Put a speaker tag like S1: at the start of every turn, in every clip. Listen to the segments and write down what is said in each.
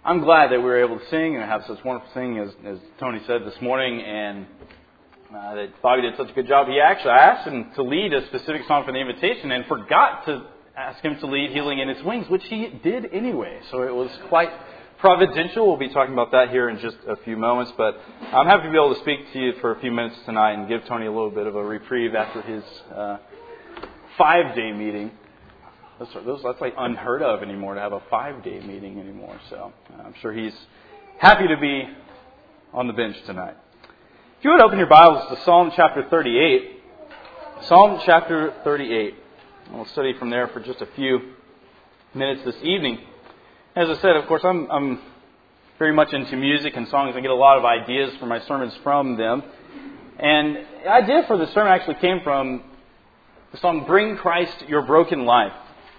S1: I'm glad that we were able to sing and have such wonderful singing, as Tony said this morning, and that Bobby did such a good job. I asked him to lead a specific song for the invitation and forgot to ask him to lead Healing in Its Wings, which he did anyway. So it was quite providential. We'll be talking about that here in just a few moments, but I'm happy to be able to speak to you for a few minutes tonight and give Tony a little bit of a reprieve after his 5-day meeting. That's like unheard of anymore, to have a 5-day meeting anymore. So I'm sure he's happy to be on the bench tonight. If you would open your Bibles to Psalm chapter 38. Psalm chapter 38. We'll study from there for just a few minutes this evening. As I said, of course, I'm very much into music and songs. I get a lot of ideas for my sermons from them. And the idea for the sermon actually came from the song, Bring Christ Your Broken Life,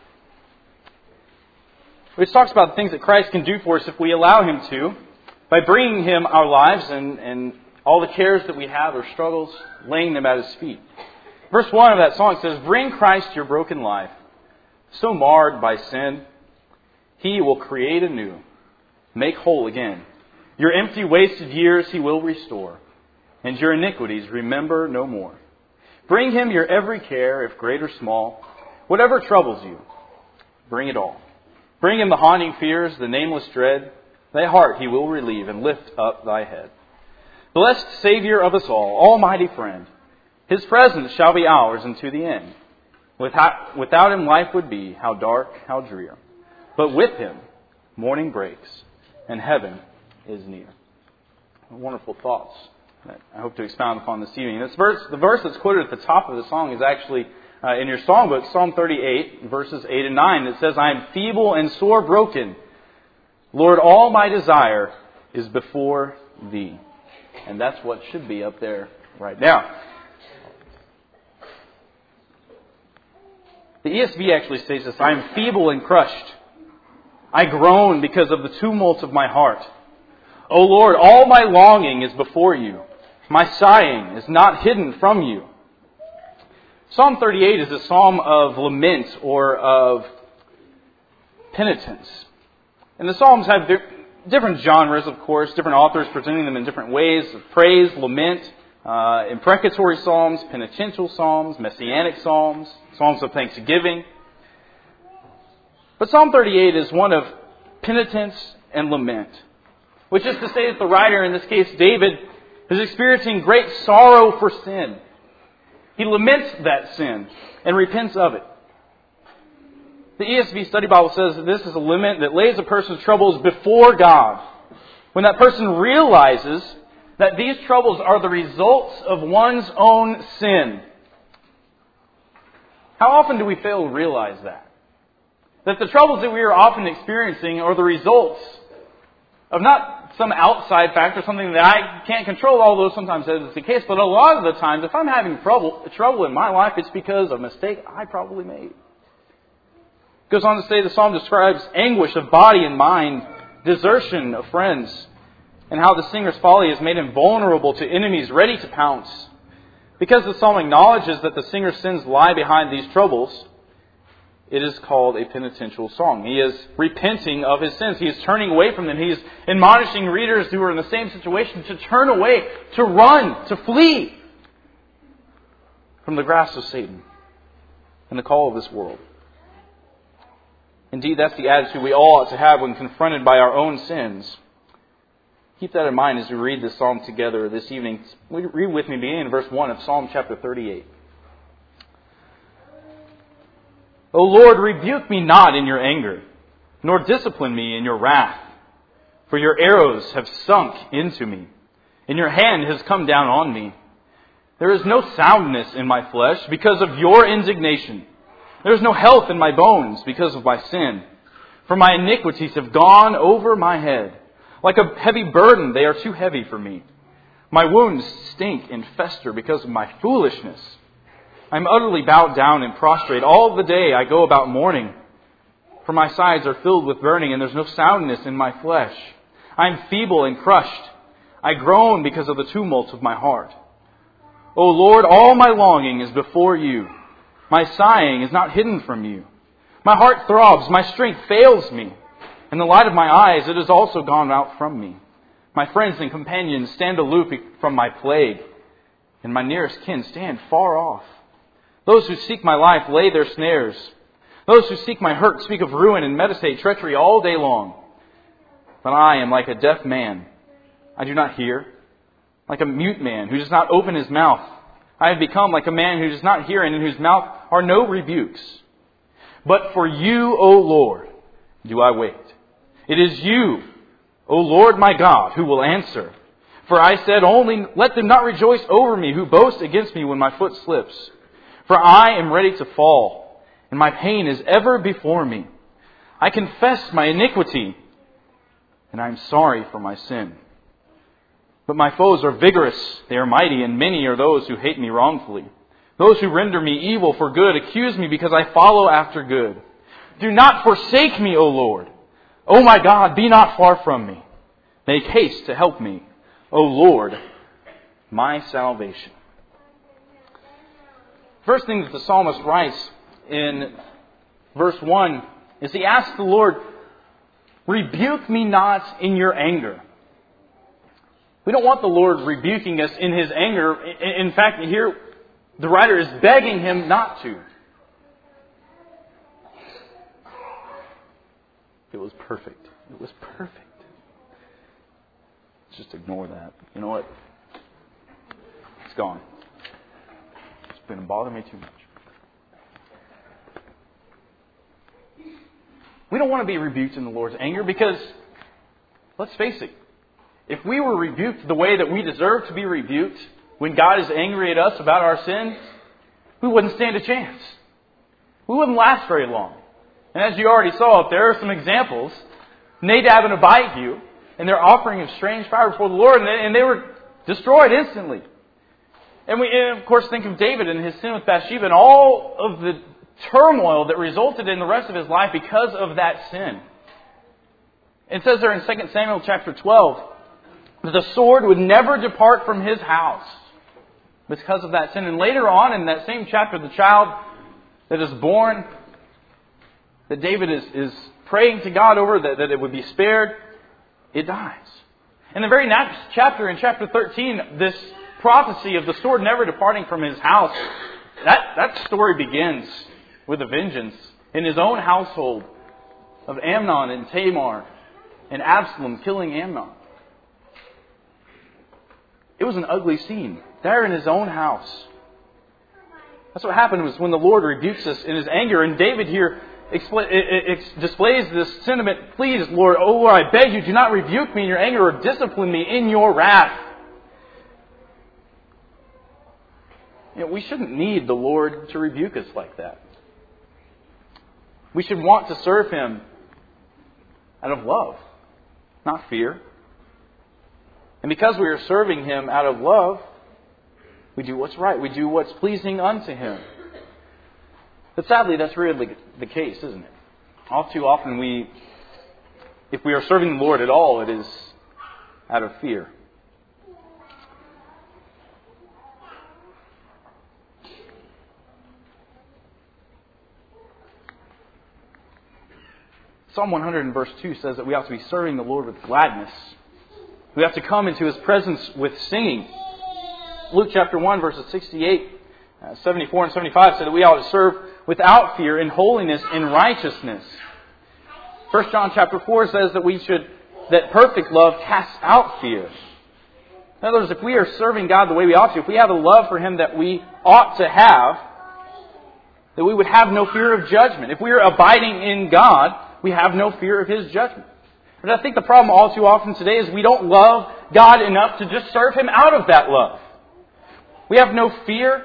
S1: which talks about the things that Christ can do for us if we allow Him to, by bringing Him our lives and all the cares that we have or struggles, laying them at His feet. Verse 1 of that song says, Bring Christ your broken life, so marred by sin, He will create anew, make whole again. Your empty, wasted years He will restore, and your iniquities remember no more. Bring Him your every care, if great or small, whatever troubles you, bring it all. Bring Him the haunting fears, the nameless dread. Thy heart He will relieve and lift up thy head. Blessed Savior of us all, almighty friend, His presence shall be ours unto the end. Without Him life would be, how dark, how drear. But with Him morning breaks and heaven is near. Wonderful thoughts that I hope to expound upon this evening. The verse that's quoted at the top of the song is actually in your songbook, Psalm 38, verses 8 and 9. It says, I am feeble and sore broken. Lord, all my desire is before Thee. And that's what should be up there right now. The ESV actually states this, I am feeble and crushed. I groan because of the tumult of my heart. O Lord, all my longing is before You. My sighing is not hidden from You. Psalm 38 is a psalm of lament or of penitence. And the psalms have different genres, of course, different authors presenting them in different ways: praise, lament, imprecatory psalms, penitential psalms, messianic psalms, psalms of thanksgiving. But Psalm 38 is one of penitence and lament, which is to say that the writer, in this case David, is experiencing great sorrow for sin. He laments that sin and repents of it. The ESV Study Bible says that this is a lament that lays a person's troubles before God. When that person realizes that these troubles are the results of one's own sin. How often do we fail to realize that? That the troubles that we are often experiencing are the results of not some outside factor, something that I can't control, although sometimes that is the case. But a lot of the times, if I'm having trouble in my life, it's because of a mistake I probably made. It goes on to say the psalm describes anguish of body and mind, desertion of friends, and how the singer's folly has made him vulnerable to enemies ready to pounce. Because the psalm acknowledges that the singer's sins lie behind these troubles, it is called a penitential song. He is repenting of his sins. He is turning away from them. He is admonishing readers who are in the same situation to turn away, to run, to flee from the grasp of Satan and the call of this world. Indeed, that's the attitude we all ought to have when confronted by our own sins. Keep that in mind as we read this psalm together this evening. Read with me beginning in verse 1 of Psalm chapter 38. O Lord, rebuke me not in your anger, nor discipline me in your wrath. For your arrows have sunk into me, and your hand has come down on me. There is no soundness in my flesh because of your indignation. There is no health in my bones because of my sin. For my iniquities have gone over my head. Like a heavy burden, they are too heavy for me. My wounds stink and fester because of my foolishness. I am utterly bowed down and prostrate. All the day I go about mourning. For my sides are filled with burning, and there's no soundness in my flesh. I am feeble and crushed. I groan because of the tumult of my heart. O Lord, all my longing is before You. My sighing is not hidden from You. My heart throbs, my strength fails me. And the light of my eyes, it has also gone out from me. My friends and companions stand aloof from my plague, and my nearest kin stand far off. Those who seek my life lay their snares. Those who seek my hurt speak of ruin and meditate treachery all day long. But I am like a deaf man. I do not hear. Like a mute man who does not open his mouth. I have become like a man who does not hear and in whose mouth are no rebukes. But for you, O Lord, do I wait. It is you, O Lord my God, who will answer. For I said only, let them not rejoice over me who boast against me when my foot slips. For I am ready to fall, and my pain is ever before me. I confess my iniquity, and I am sorry for my sin. But my foes are vigorous, they are mighty, and many are those who hate me wrongfully. Those who render me evil for good accuse me because I follow after good. Do not forsake me, O Lord. O my God, be not far from me. Make haste to help me, O Lord, my salvation. First thing that the psalmist writes in verse 1 is he asks the Lord, rebuke me not in your anger. We don't want the Lord rebuking us in His anger. In fact, here the writer is begging Him not to. It was perfect. It was perfect. Let's just ignore that. You know what? It's gone. It's going to bother me too much. We don't want to be rebuked in the Lord's anger because, let's face it, if we were rebuked the way that we deserve to be rebuked, when God is angry at us about our sins, we wouldn't stand a chance. We wouldn't last very long. And as you already saw, there are some examples. Nadab and Abihu, and their offering of strange fire before the Lord, and they were destroyed instantly. And we, of course, think of David and his sin with Bathsheba and all of the turmoil that resulted in the rest of his life because of that sin. It says there in 2 Samuel chapter 12 that the sword would never depart from his house because of that sin. And later on in that same chapter, the child that is born, that David is praying to God over, that it would be spared, it dies. In the very next chapter, in chapter 13, this prophecy of the sword never departing from his house, that story begins with a vengeance in his own household of Amnon and Tamar and Absalom killing Amnon. It was an ugly scene there in his own house. That's what happened was when the Lord rebukes us in His anger. And David here displays this sentiment, please, Lord, oh Lord, I beg you, do not rebuke me in your anger or discipline me in your wrath. You know, we shouldn't need the Lord to rebuke us like that. We should want to serve Him out of love, not fear. And because we are serving Him out of love, we do what's right. We do what's pleasing unto Him. But sadly, that's really the case, isn't it? All too often, if we are serving the Lord at all, it is out of fear. Psalm 100 and verse 2 says that we ought to be serving the Lord with gladness. We have to come into His presence with singing. Luke chapter 1 verses 68, 74 and 75 say that we ought to serve without fear in holiness and righteousness. 1 John chapter 4 says that perfect love casts out fear. In other words, if we are serving God the way we ought to, if we have a love for Him that we ought to have, that we would have no fear of judgment. If we are abiding in God, we have no fear of His judgment. But I think the problem all too often today is we don't love God enough to just serve Him out of that love. We have no fear,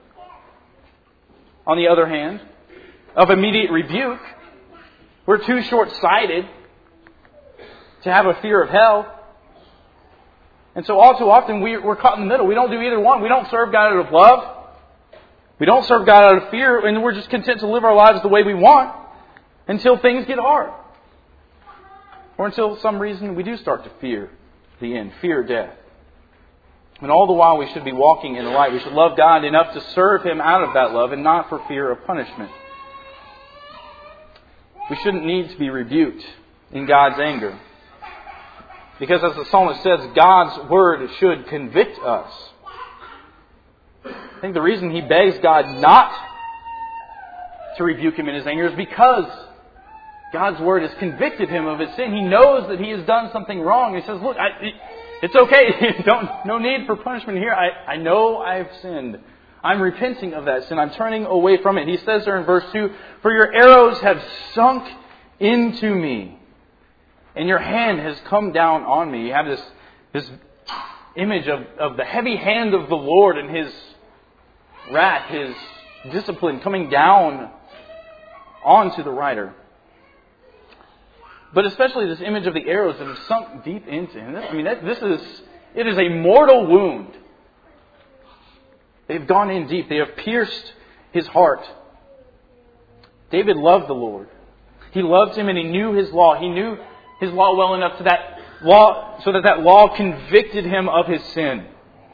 S1: on the other hand, of immediate rebuke. We're too short-sighted to have a fear of hell. And so all too often we're caught in the middle. We don't do either one. We don't serve God out of love. We don't serve God out of fear. And we're just content to live our lives the way we want until things get hard. Or until some reason we do start to fear the end, fear death. And all the while we should be walking in the light. We should love God enough to serve Him out of that love and not for fear of punishment. We shouldn't need to be rebuked in God's anger. Because as the psalmist says, God's word should convict us. I think the reason he begs God not to rebuke him in his anger is because God's word has convicted him of his sin. He knows that he has done something wrong. He says, look, it's okay. No need for punishment here. I know I've sinned. I'm repenting of that sin. I'm turning away from it. He says there in verse 2, for your arrows have sunk into me, and your hand has come down on me. You have this image of the heavy hand of the Lord and His wrath, His discipline coming down onto the writer. But especially this image of the arrows that have sunk deep into him. It is a mortal wound. They've gone in deep. They have pierced his heart. David loved the Lord. He loved Him and he knew His law. He knew His law well enough so that law convicted him of his sin.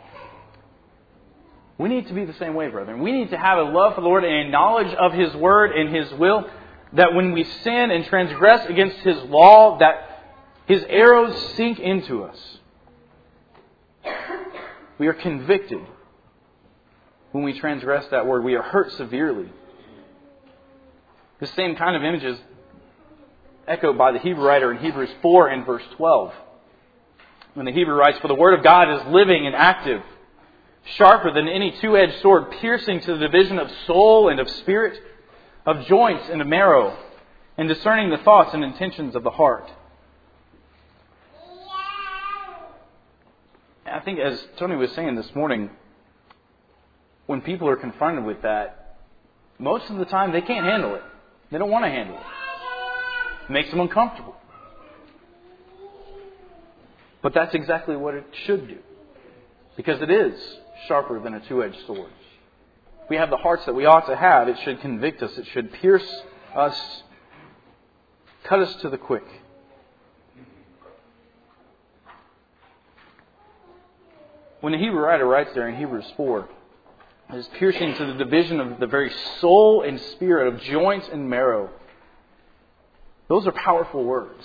S1: We need to be the same way, brethren. We need to have a love for the Lord and a knowledge of His word and His will, that when we sin and transgress against His law, that His arrows sink into us. We are convicted when we transgress that word. We are hurt severely. The same kind of image is echoed by the Hebrew writer in Hebrews 4 and verse 12. When the Hebrew writes, for the word of God is living and active, sharper than any two-edged sword, piercing to the division of soul and of spirit, of joints and of marrow, and discerning the thoughts and intentions of the heart. I think, as Tony was saying this morning, when people are confronted with that, most of the time they can't handle it. They don't want to handle it. It makes them uncomfortable. But that's exactly what it should do. Because it is sharper than a two-edged sword. If we have the hearts that we ought to have, it should convict us. It should pierce us, cut us to the quick. When the Hebrew writer writes there in Hebrews 4, it is piercing to the division of the very soul and spirit, of joints and marrow. Those are powerful words.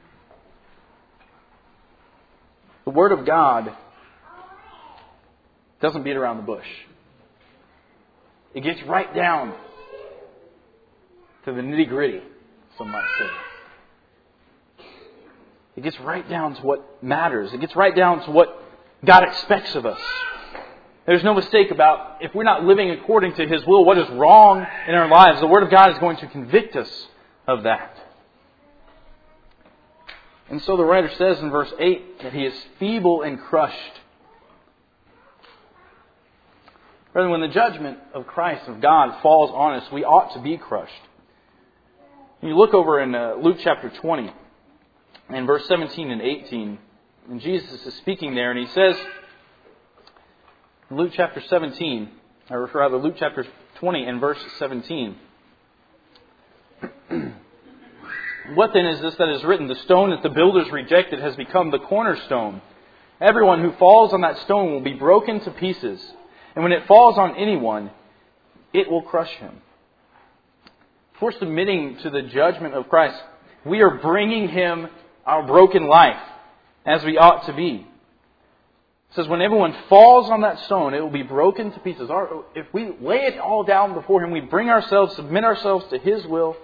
S1: The Word of God doesn't beat around the bush. It gets right down to the nitty-gritty, some might say. It gets right down to what matters. It gets right down to what God expects of us. There's no mistake about if we're not living according to His will, what is wrong in our lives. The Word of God is going to convict us of that. And so the writer says in verse 8 that he is feeble and crushed. Brethren, when the judgment of Christ, of God, falls on us, we ought to be crushed. You look over in Luke chapter 20, and verse 17 and 18, and Jesus is speaking there, and He says, in Luke chapter 17, or rather Luke chapter 20 and verse 17, what then is this that is written? The stone that the builders rejected has become the cornerstone. Everyone who falls on that stone will be broken to pieces. And when it falls on anyone, it will crush him. If we're submitting to the judgment of Christ, we are bringing Him our broken life, as we ought to be. It says, when everyone falls on that stone, it will be broken to pieces. If we lay it all down before Him, we bring ourselves, submit ourselves to His will,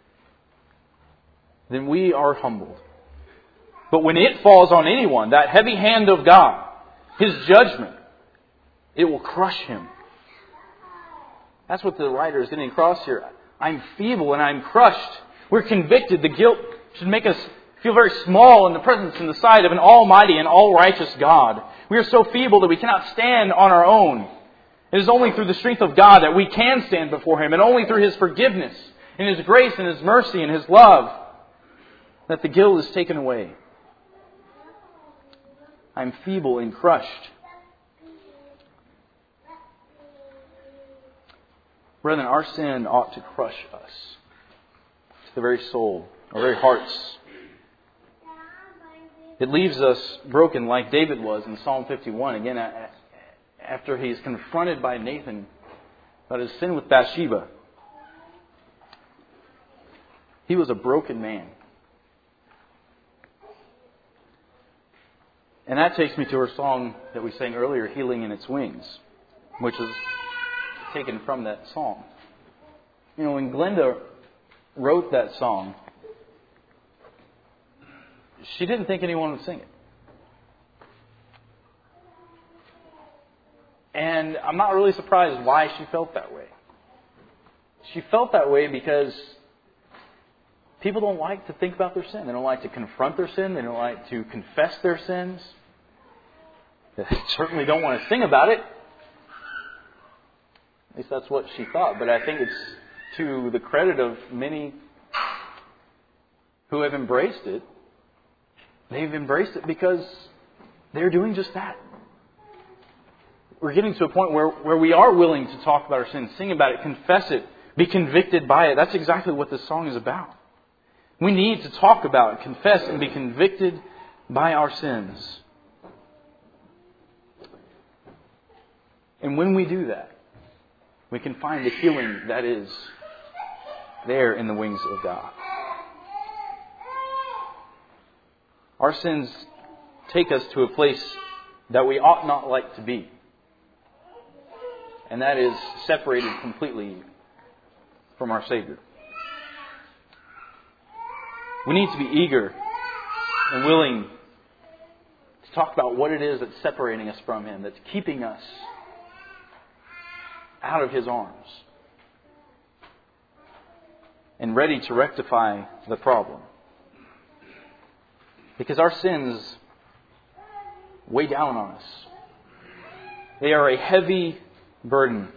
S1: then we are humbled. But when it falls on anyone, that heavy hand of God, His judgment, it will crush him. That's what the writer is getting across here. I'm feeble and I'm crushed. We're convicted. The guilt should make us feel very small in the presence and the sight of an almighty and all-righteous God. We are so feeble that we cannot stand on our own. It is only through the strength of God that we can stand before Him, and only through His forgiveness and His grace and His mercy and His love that the guilt is taken away. I'm feeble and crushed. Brethren, our sin ought to crush us to the very soul, our very hearts. It leaves us broken like David was in Psalm 51. Again, after he's confronted by Nathan about his sin with Bathsheba. He was a broken man. And that takes me to our song that we sang earlier, Healing in Its Wings, which is taken from that song. You know, when Glenda wrote that song, she didn't think anyone would sing it. And I'm not really surprised why she felt that way. She felt that way because people don't like to think about their sin. They don't like to confront their sin. They don't like to confess their sins. They certainly don't want to sing about it. At least that's what she thought. But I think it's to the credit of many who have embraced it. They've embraced it because they're doing just that. We're getting to a point where we are willing to talk about our sin, sing about it, confess it, be convicted by it. That's exactly what this song is about. We need to talk about it, confess, and be convicted by our sins. And when we do that, we can find the healing that is there in the wings of God. Our sins take us to a place that we ought not like to be. And that is separated completely from our Savior. We need to be eager and willing to talk about what it is that's separating us from Him, that's keeping us out of His arms, and ready to rectify the problem. Because our sins weigh down on us. They are a heavy burden.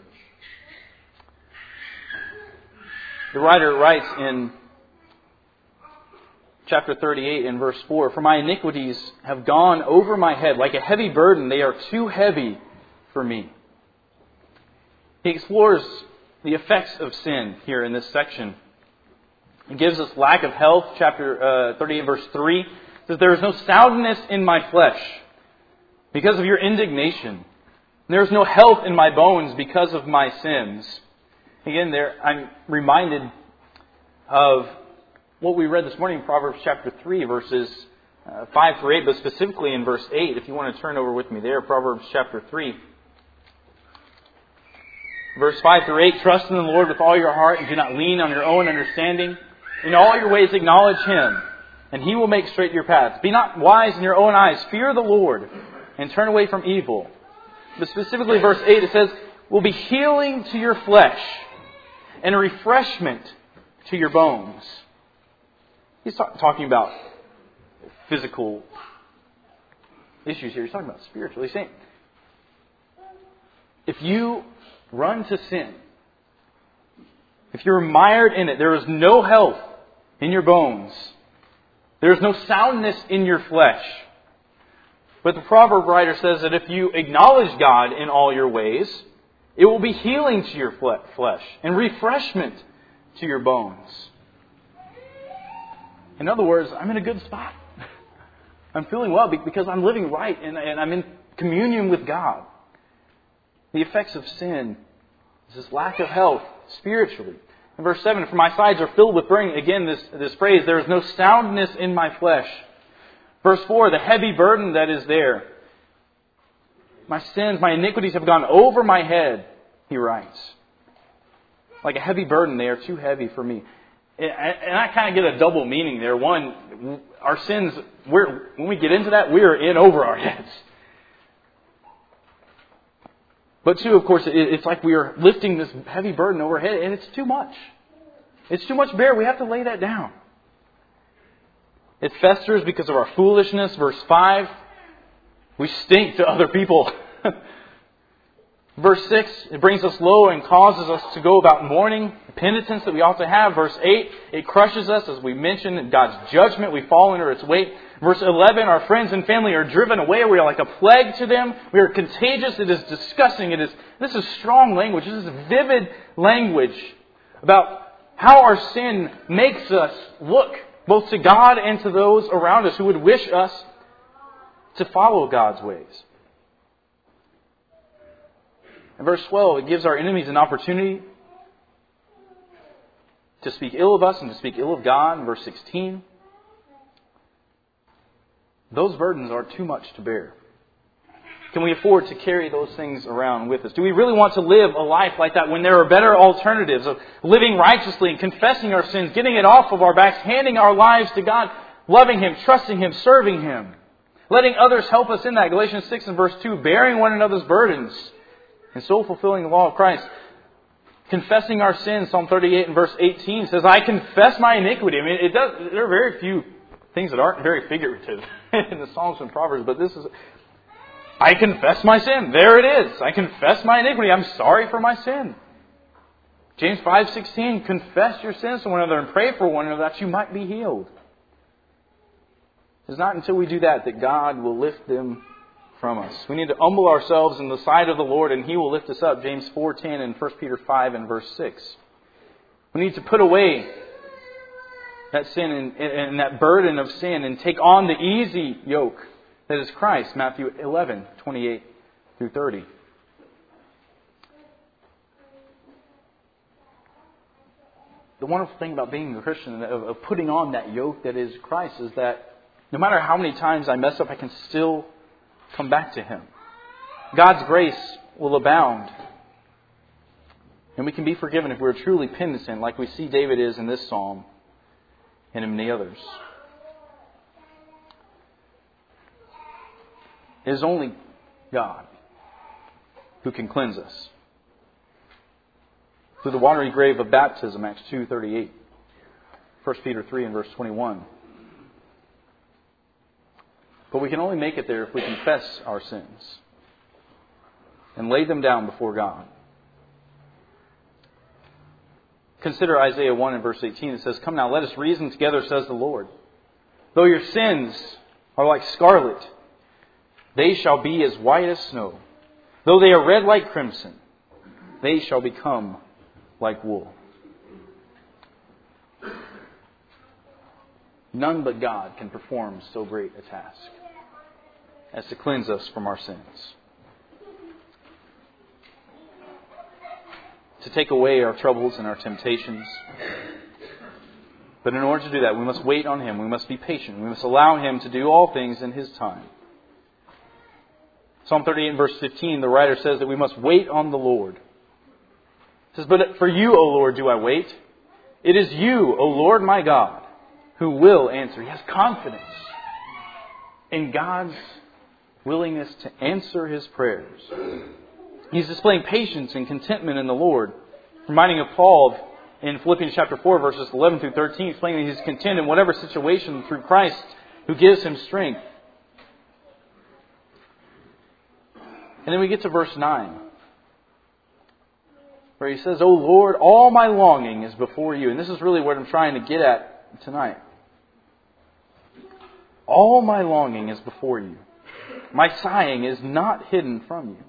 S1: The writer writes in chapter 38 in verse 4, "For my iniquities have gone over my head like a heavy burden. They are too heavy for me." He explores the effects of sin here in this section. He gives us lack of health. Chapter 38 verse 3 says, "There is no soundness in my flesh because of your indignation. There is no health in my bones because of my sins." Again, there I'm reminded of what we read this morning in Proverbs chapter 3, verses 5 through 8, but specifically in verse 8. If you want to turn over with me there, Proverbs chapter 3. Verse 5 through 8, "Trust in the Lord with all your heart and do not lean on your own understanding. In all your ways acknowledge Him, and He will make straight your paths. Be not wise in your own eyes. Fear the Lord and turn away from evil." But specifically verse 8, it says, "Will be healing to your flesh and a refreshment to your bones." He's talking about physical issues here. He's talking about spiritual. He's saying, if you run to sin, if you're mired in it, there is no health in your bones. There is no soundness in your flesh. But the proverb writer says that if you acknowledge God in all your ways, it will be healing to your flesh and refreshment to your bones. In other words, I'm in a good spot. I'm feeling well because I'm living right and I'm in communion with God. The effects of sin is this lack of health spiritually. In verse 7, "For my sides are filled with burning." Again, this phrase, "There is no soundness in my flesh." Verse 4, the heavy burden that is there. "My sins, my iniquities have gone over my head," he writes. Like a heavy burden, they are too heavy for me. And I kind of get a double meaning there. One, our sins, when we get into that, we are in over our heads. But two, of course, it's like we are lifting this heavy burden over our head, and it's too much. It's too much bear. We have to lay that down. It festers because of our foolishness. Verse 5, we stink to other people. Verse 6, it brings us low and causes us to go about mourning, penitence that we ought to have. Verse 8, it crushes us, as we mentioned, in God's judgment. We fall under its weight. Verse 11, our friends and family are driven away. We are like a plague to them. We are contagious. It is disgusting. This is strong language. This is vivid language about how our sin makes us look, both to God and to those around us who would wish us to follow God's ways. In verse 12, it gives our enemies an opportunity to speak ill of us and to speak ill of God. In verse 16, those burdens are too much to bear? Can we afford to carry those things around with us? Do we really want to live a life like that when there are better alternatives of living righteously and confessing our sins, getting it off of our backs, handing our lives to God, loving Him, trusting Him, serving Him, letting others help us in that? Galatians 6 and verse 2, bearing one another's burdens and so fulfilling the law of Christ. Confessing our sins, Psalm 38 and verse 18 says, I confess my iniquity. I mean, there are very few things that aren't very figurative in the Psalms and Proverbs, but this is, I confess my sin. There it is. I confess my iniquity. I'm sorry for my sin. James 5:16, confess your sins to one another and pray for one another that you might be healed. It's not until we do that that God will lift them from us. We need to humble ourselves in the sight of the Lord and He will lift us up. James 4:10 and 1 Peter 5 and verse 6. We need to put away that sin and that burden of sin and take on the easy yoke that is Christ. Matthew 11:28 through 30. The wonderful thing about being a Christian, of putting on that yoke that is Christ, is that no matter how many times I mess up, I can still come back to Him. God's grace will abound. And we can be forgiven if we're truly penitent, like we see David is in this psalm and in many others. It is only God who can cleanse us. Through the watery grave of baptism, Acts 2:38. 1 Peter 3 and verse 21. But we can only make it there if we confess our sins and lay them down before God. Consider Isaiah 1 and verse 18. It says, Come now, let us reason together, says the Lord. Though your sins are like scarlet, they shall be as white as snow. Though they are red like crimson, they shall become like wool. None but God can perform so great a task as to cleanse us from our sins. To take away our troubles and our temptations. But in order to do that, we must wait on Him. We must be patient. We must allow Him to do all things in His time. Psalm 38 and verse 15, the writer says that we must wait on the Lord. It says, But for you, O Lord, do I wait. It is you, O Lord my God, who will answer. He has confidence in God's willingness to answer his prayers. He's displaying patience and contentment in the Lord. Reminding of Paul in Philippians chapter 4, verses 11 through 13, explaining that he's content in whatever situation through Christ who gives him strength. And then we get to verse 9, where he says, O Lord, all my longing is before you. And this is really what I'm trying to get at tonight. All my longing is before you. My sighing is not hidden from you.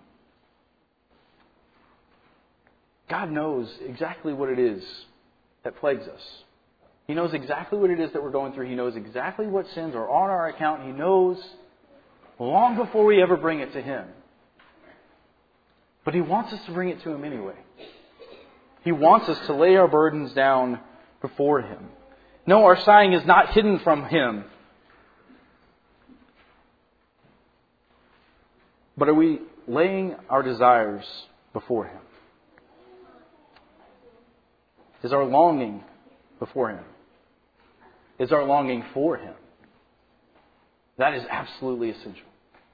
S1: God knows exactly what it is that plagues us. He knows exactly what it is that we're going through. He knows exactly what sins are on our account. He knows long before we ever bring it to Him. But He wants us to bring it to Him anyway. He wants us to lay our burdens down before Him. No, our sighing is not hidden from Him. But are we laying our desires before Him? Is our longing before Him? Is our longing for Him? That is absolutely essential.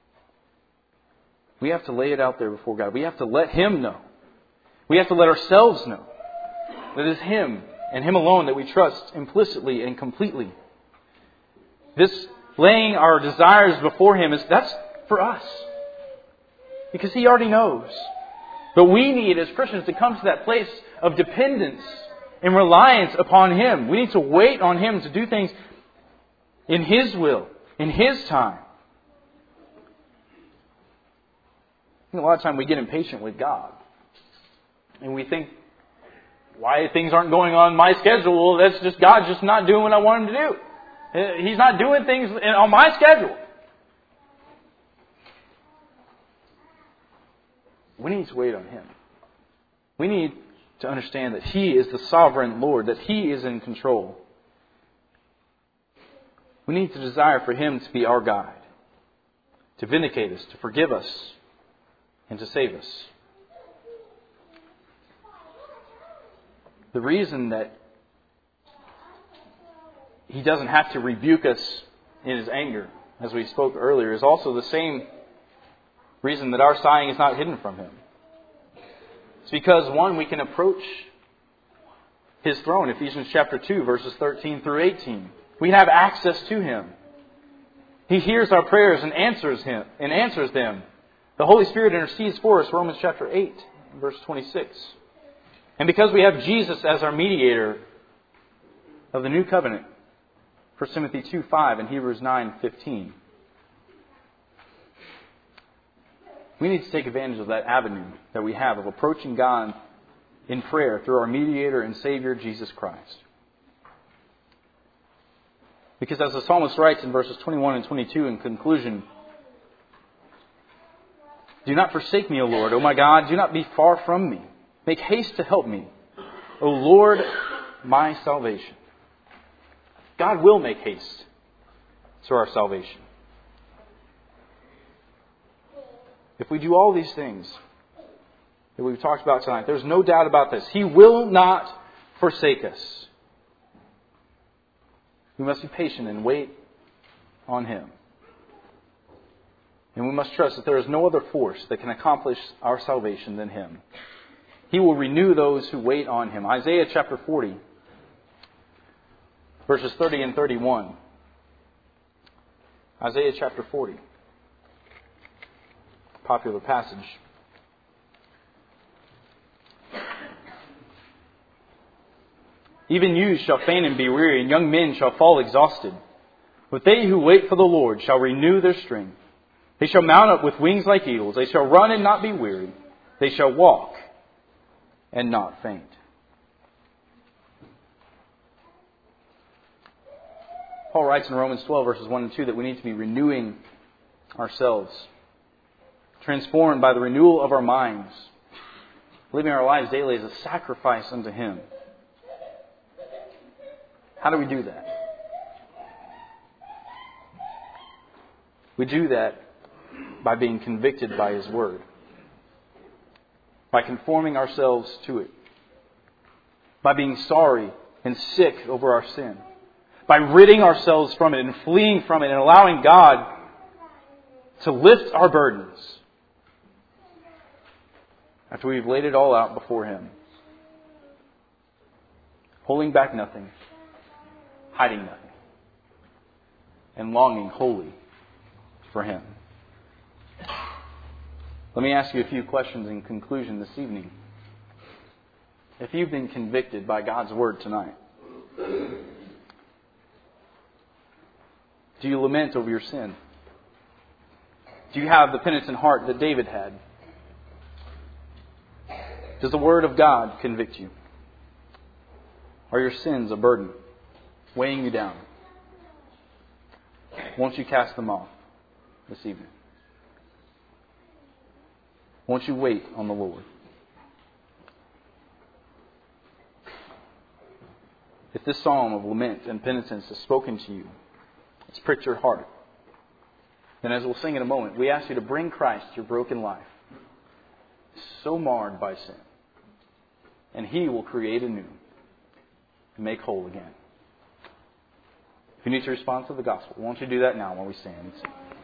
S1: We have to lay it out there before God. We have to let Him know. We have to let ourselves know that it is Him and Him alone that we trust implicitly and completely. This laying our desires before Him, that's for us. Because He already knows. But we need, as Christians, to come to that place of dependence and reliance upon Him. We need to wait on Him to do things in His will, in His time. I think a lot of time we get impatient with God. And we think, why things aren't going on my schedule? Well, that's just God's just not doing what I want Him to do. He's not doing things on my schedule. We need to wait on Him. We need to understand that He is the sovereign Lord, that He is in control. We need to desire for Him to be our guide. to vindicate us, to forgive us, and to save us. The reason that He doesn't have to rebuke us in His anger, as we spoke earlier, is also the same reason that our sighing is not hidden from Him. It's because, one, we can approach His throne, Ephesians chapter 2, verses 13 through 18. We have access to Him. He hears our prayers and answers them. The Holy Spirit intercedes for us, Romans chapter 8, verse 26. And because we have Jesus as our mediator of the new covenant, 1 Timothy 2:5 and Hebrews 9:15. We need to take advantage of that avenue that we have of approaching God in prayer through our mediator and Savior, Jesus Christ. Because as the psalmist writes in verses 21 and 22 in conclusion, "Do not forsake me, O Lord. O my God, do not be far from me. Make haste to help me, O Lord, my salvation." God will make haste to our salvation. If we do all these things that we've talked about tonight, there's no doubt about this. He will not forsake us. We must be patient and wait on Him. And we must trust that there is no other force that can accomplish our salvation than Him. He will renew those who wait on Him. Isaiah chapter 40, verses 30 and 31. Isaiah chapter 40. Popular passage. "Even youths shall faint and be weary, and young men shall fall exhausted. But they who wait for the Lord shall renew their strength. They shall mount up with wings like eagles. They shall run and not be weary. They shall walk and not faint." Paul writes in Romans 12, verses 1 and 2, that we need to be renewing ourselves, transformed by the renewal of our minds, living our lives daily as a sacrifice unto Him. How do we do that? We do that by being convicted by His Word, by conforming ourselves to it, by being sorry and sick over our sin, by ridding ourselves from it and fleeing from it and allowing God to lift our burdens after we've laid it all out before Him, holding back nothing, hiding nothing, and longing wholly for Him. Let me ask you a few questions in conclusion this evening. If you've been convicted by God's Word tonight, do you lament over your sin? Do you have the penitent heart that David had? Does the Word of God convict you? Are your sins a burden, weighing you down? Won't you cast them off this evening? Won't you wait on the Lord? If this psalm of lament and penitence has spoken to you, it's pricked your heart, then as we'll sing in a moment, we ask you to bring Christ to your broken life, so marred by sin, and He will create anew and make whole again. If you need to respond to the gospel, won't you do that now while we stand and sing?